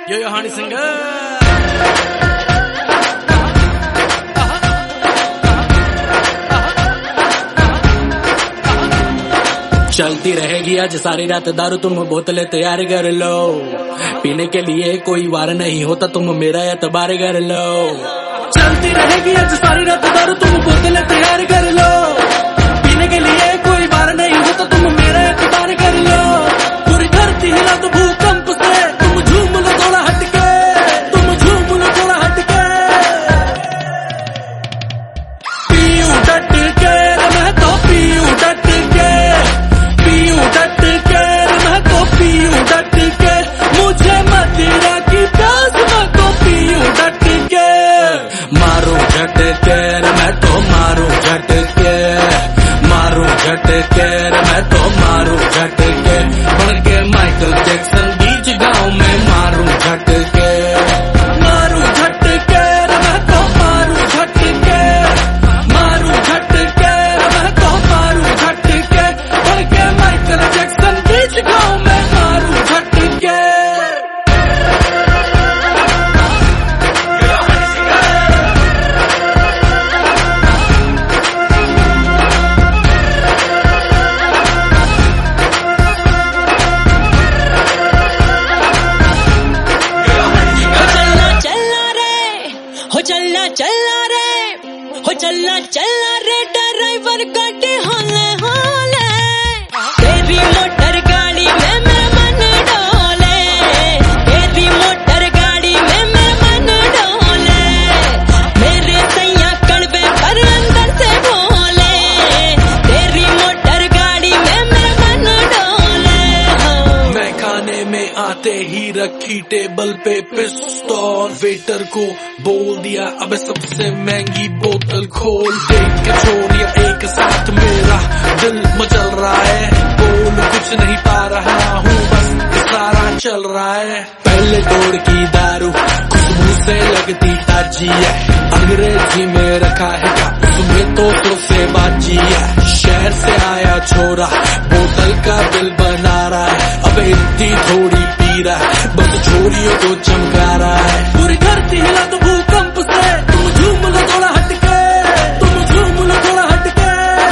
यो हानी सिंह चलती रहेगी आज सारी रात दारू, तुम बोतलें तैयार कर लो। पीने के लिए कोई वार नहीं होता, तुम मेरा एतबार कर लो। चलती रहेगी आज सारी रात दारू, तुम बोतलें तैयार कर लो। पीने के लिए कोई वार नहीं होता, तुम मेरा एतबार कर लो। पूरी धरती हिला तो भूकंप से, तुम झूम लो थोड़ा हटके, तुम झूम लो थोड़ा हटके। पीऊं डट के मैं तो पीऊं डट के, पीऊं डट के मैं तो पीऊं डट के। मुझे मदिरा की प्यास मैं तो पीऊं डट के। मारूं झटके मैं तो मारूं झटके, मारूं झटके मैं तो मारूं झटके। बन के माइकल जैक्सन बीच गांव में मारूं झटके, मारूं झटके मैं तो मारूं झटके, मारूं झटके मैं तो मारूं झटके। बन के माइकल जैक्सन बीच गांव में मारूं झटके। चलना चलना रे ड्राइवर गाड़ी होले होले, तेरी मोटर गाड़ी में मैं मन डोले, तेरी मोटर गाड़ी में मैं मन डोले। मेरे सैया कड़वे पर अंदर से बोले, तेरी मोटर गाड़ी में मैं मन डोले। मैं खाने में आते ही रखी टेबल पे पिस्तौल, वेटर को बोल दिया अब सबसे महंगी बोतल खोल। देख के छोरिया एक साथ मेरा दिल मचल रहा है, बोल कुछ नहीं पा रहा हूँ बस इशारा चल रहा है। पहले तोड़ की दारू खुशबू से लगती ताजी है, अंग्रेजी में रखा है क्या उसमें तो से बाजी है। शहर से आया छोरा बोतल का बिल बना रहा है, अब इतनी थोड़ी पी रहा है, बस छोरियों को चमका रहा है। पूरी धरती हिला तो भूकंप से, तुम झूम लो थोड़ा हटके, तुम झूम लो थोड़ा हटके।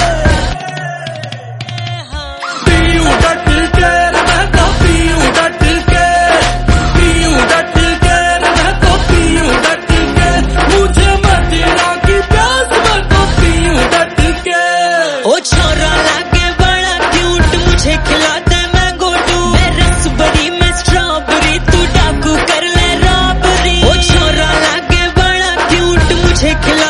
पीऊं डट के मैं तो पीऊं डट के, पीऊं डट के मैं तो पीऊं डट के। मुझे मदिरा की प्यास मैं तो पीऊं डट के। ओ छोरा लागे बड़ा क्यूट, मुझे खिलाते मैंगो टू, मैं रसबरी में स्ट्रॉबेरी, तू डाकू कर ले रॉबरी। ओ छोरा लागे बड़ा क्यूट, मुझे खिला